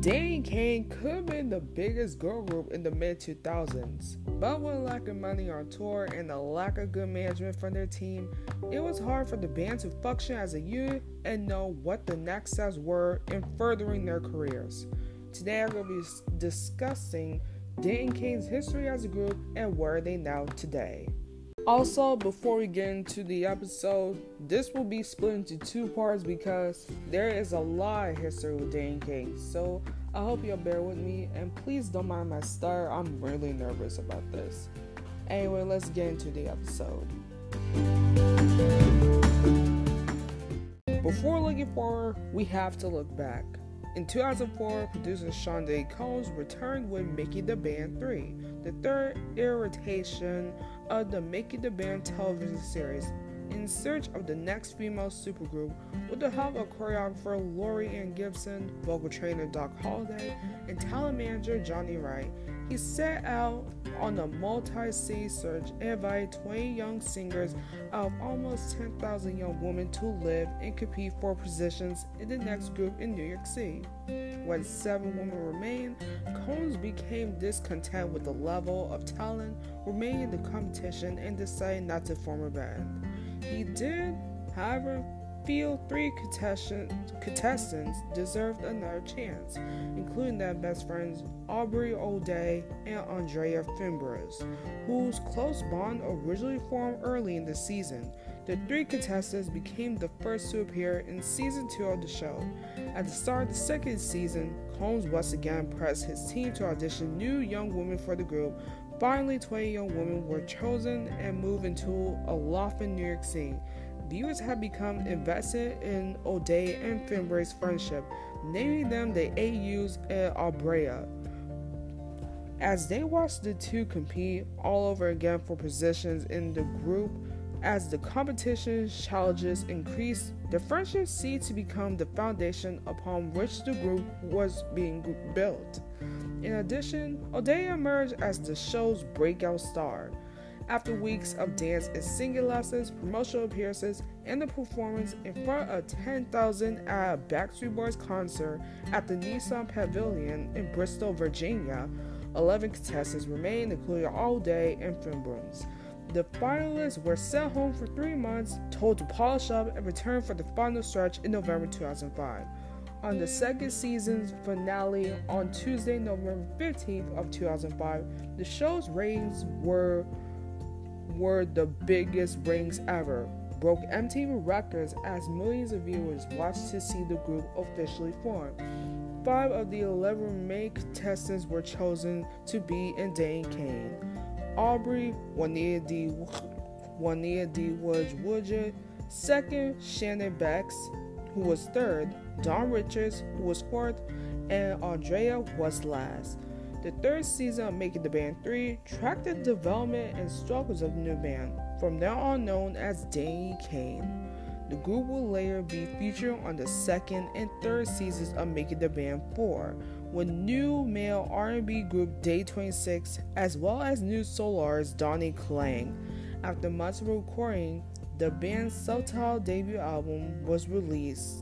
Dane Kane could have been the biggest girl group in the mid-2000s, but with lack of money on tour and the lack of good management from their team, it was hard for the band to function as a unit and know what the next steps were in furthering their careers. Today I'm going to be discussing Dane Kane's history as a group and where they now today. Also, before we get into the episode, this will be split into two parts because there is a lot of history with Dane Kane, so I hope you'll bear with me, and please don't mind my stutter. I'm really nervous about this. Anyway, let's get into the episode. Before looking forward, we have to look back. In 2004, producer Sean Diddy Combs returned with Making the Band 3, the third iteration of the Making the Band television series, in search of the next female supergroup. With the help of choreographer Lori Ann Gibson, vocal trainer Doc Holliday, and talent manager Johnny Wright, he set out on a multi-city search and invited 20 young singers out of almost 10,000 young women to live and compete for positions in the next group in New York City. When 7 women remained, Combs became discontent with the level of talent remaining in the competition and decided not to form a band. He did, however, feel 3 contestants deserved another chance, including their best friends Aubrey O'Day and Andrea Fimbres, whose close bond originally formed early in the season. The 3 contestants became the first to appear in season 2 of the show. At the start of the second season, Combs once again pressed his team to audition new young women for the group. Finally, 20 young women were chosen and moved into a loft in New York City. Viewers have become invested in O'Day and Fimbre's friendship, naming them the AUs and Abrea. As they watch the two compete all over again for positions in the group, as the competition challenges increase, the friendship seemed to become the foundation upon which the group was being built. In addition, O'Day emerged as the show's breakout star. After weeks of dance and singing lessons, promotional appearances, and a performance in front of 10,000 at a Backstreet Boys concert at the Nissan Pavilion in Bristol, Virginia, 11 contestants remained, including O'Day and Fimbres. The finalists were sent home for 3 months, told to polish up, and return for the final stretch in November 2005. On the second season's finale on Tuesday, November 15th of 2005, the show's ratings were the biggest ratings ever, broke MTV records as millions of viewers watched to see the group officially form. 5 of the 11 remaining contestants were chosen to be in Dane Kane: Aubrey Juanita D. Woodge, second Shannon Bex, who was third, Dawn Richards, who was fourth, and Andrea was last. The third season of Making the Band 3 tracked the development and struggles of the new band, from now on known as Dane Kane. The group will later be featured on the second and third seasons of Making the Band 4, with new male R&B group Day 26, as well as new solo artist Donnie Klang. After months of recording, the band's self-titled debut album was released.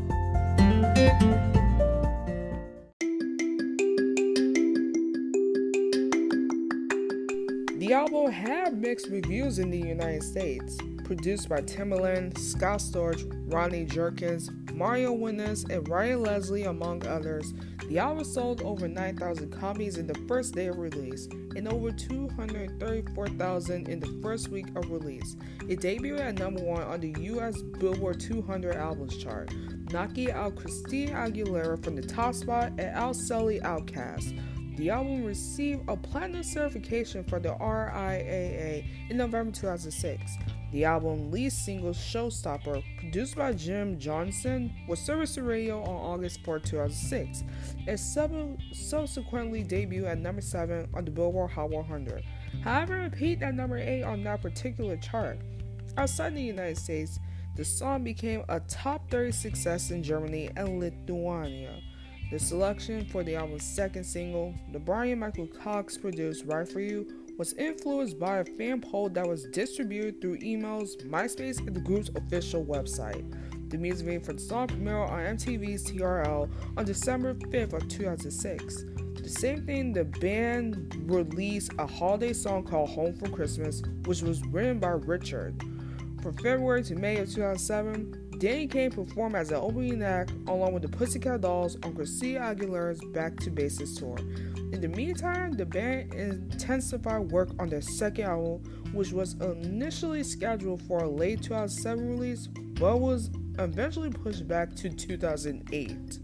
The album had mixed reviews in the United States. Produced by Timbaland, Scott Storch, Rodney Jerkins, Mario Winans, and Ryan Leslie, among others, the album sold over 9,000 copies in the first day of release and over 234,000 in the first week of release. It debuted at number 1 on the US Billboard 200 albums chart, knocking out Christina Aguilera from the top spot and outselling Outkast. The album received a platinum certification from the RIAA in November 2006. The album's lead single, Showstopper, produced by Jim Johnson, was serviced to radio on August 4, 2006, and subsequently debuted at number 7 on the Billboard Hot 100. However, it peaked at number 8 on that particular chart. Outside the United States, the song became a top 30 success in Germany and Lithuania. The selection for the album's second single, the Brian Michael Cox produced Right For You, was influenced by a fan poll that was distributed through emails, MySpace, and the group's official website. The The music video for the song premiered on MTV's TRL on December 5th of 2006. The same thing, the band released a holiday song called Home for Christmas, which was written by Richard. From February to May of 2007, Danity Kane performed as an opening act along with the Pussycat Dolls on Christina Aguilera's Back to Basics tour. In the meantime, the band intensified work on their second album, which was initially scheduled for a late 2007 release, but was eventually pushed back to 2008.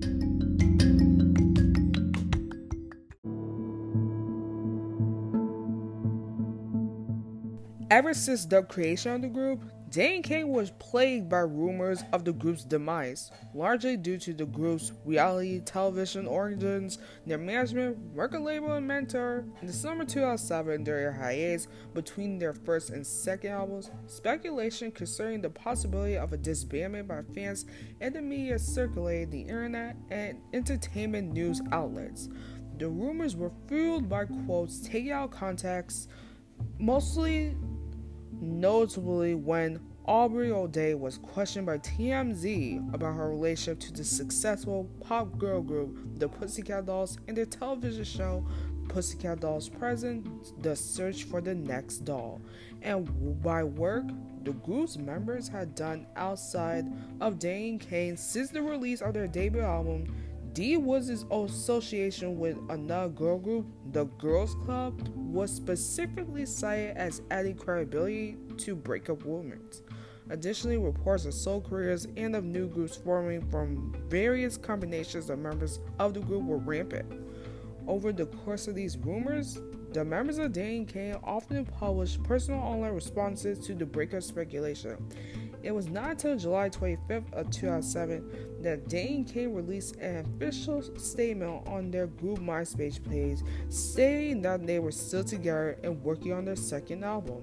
Ever since the creation of the group, Danity Kane was plagued by rumors of the group's demise, largely due to the group's reality television origins, their management, record label, and mentor. In the summer 2007, during a hiatus between their first and second albums, speculation concerning the possibility of a disbandment by fans and the media circulated the internet and entertainment news outlets. The rumors were fueled by quotes taken out of context, mostly notably when Aubrey O'Day was questioned by TMZ about her relationship to the successful pop girl group The Pussycat Dolls and their television show Pussycat Dolls Present: The Search for the Next Doll, and by work the group's members had done outside of Danity Kane since the release of their debut album. D Woods' association with another girl group, the Girls Club, was specifically cited as adding credibility to breakup rumors. Additionally, reports of solo careers and of new groups forming from various combinations of members of the group were rampant. Over the course of these rumors, the members of Danity Kane often published personal online responses to the breakup speculation. It was not until July 25th of 2007 that Danity Kane released an official statement on their group MySpace page stating that they were still together and working on their second album.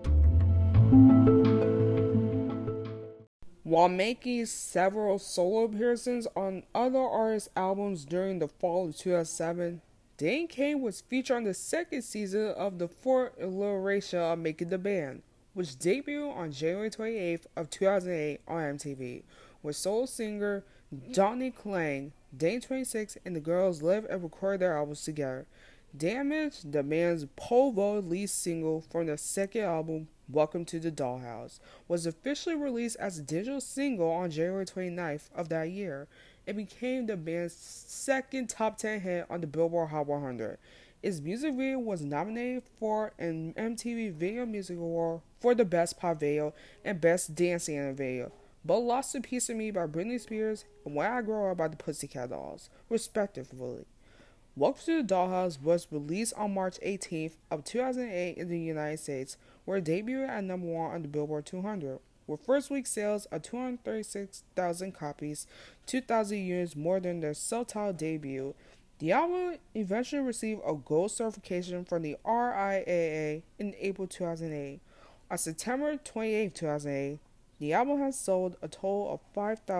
While making several solo appearances on other artists' albums during the fall of 2007, Danity Kane was featured on the second season of the fourth iteration of Making the Band, which debuted on January 28th of 2008 on MTV, where solo singer Donnie Klang, Dane26, and the girls lived and recorded their albums together. Damage, the band's pole-vaulted lead single from their second album, Welcome to the Dollhouse, was officially released as a digital single on January 29th of that year. It became the band's second top 10 hit on the Billboard Hot 100. Its music video was nominated for an MTV Video Music Award for the Best Pop Video and Best Dancing in a Video, but lost a Piece of Me by Britney Spears and When I Grow Up by the Pussycat Dolls, respectively. Welcome to the Dollhouse was released on March 18th of 2008 in the United States, where it debuted at number 1 on the Billboard 200, with first week sales of 236,000 copies, 2,000 units more than their self-titled debut. The album eventually received a gold certification from the RIAA in April 2008. On September 28, 2008, the album has sold a total of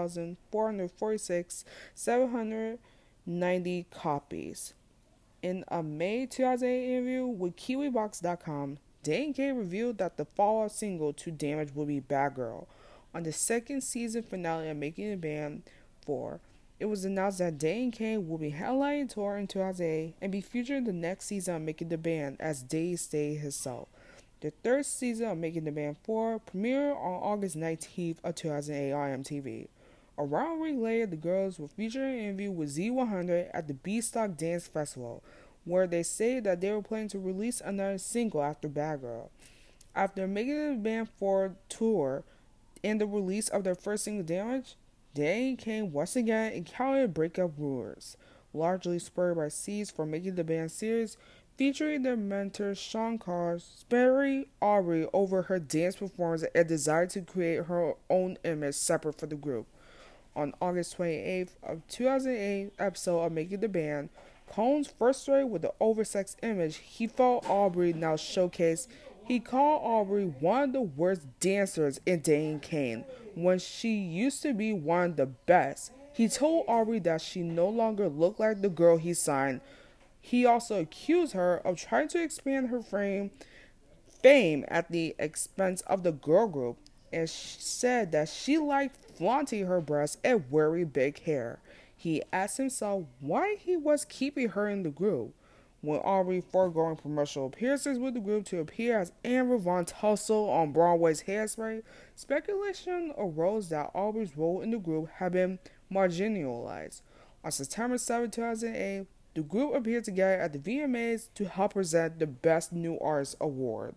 5,446,790 copies. In a May 2008 interview with KiwiBox.com, Danity Kane revealed that the follow-up single to Damage would be Bad Girl. On the second season finale of Making the Band 4, it was announced that Danity Kane will be headlining tour in 2008 and be featured in the next season of Making the Band as Dave stated himself. The third season of Making the Band 4 premiered on August 19th of 2008 on MTV. Around a week later, the girls were featured in an interview with Z100 at the Beatstock Dance Festival, where they stated that they were planning to release another single after Bad Girl. After Making the Band 4 tour and the release of their first single Damage, Danity Kane once again encountered breakup rumors, largely spurred by seeds for Making the Band series, featuring their mentor Sean Carr sparing Aubrey over her dance performance and desire to create her own image separate from the group. On August 28th of 2008 episode of Making the Band, Combs, frustrated with the oversexed image he felt Aubrey now showcased, he called Aubrey one of the worst dancers in Danity Kane when she used to be one of the best. He told Aubrey that she no longer looked like the girl he signed. He also accused her of trying to expand her fame at the expense of the girl group. and said that she liked flaunting her breasts and wearing big hair. He asked himself why he was keeping her in the group. When Aubrey foregoing promotional appearances with the group to appear as Amber Von Tussle on Broadway's Hairspray, speculation arose that Aubrey's role in the group had been marginalized. On September 7, 2008, the group appeared together at the VMAs to help present the Best New Artist Award.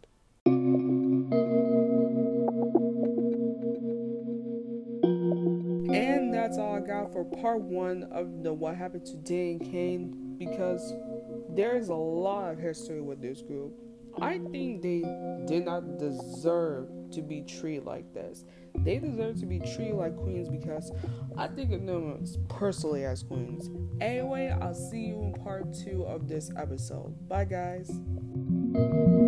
And that's all I got for part 1 of the What Happened to Danny Kane, because there's a lot of history with this group. I think they did not deserve to be treated like this. They deserve to be treated like queens because I think of them personally as queens. Anyway, I'll see you in part 2 of this episode. Bye, guys.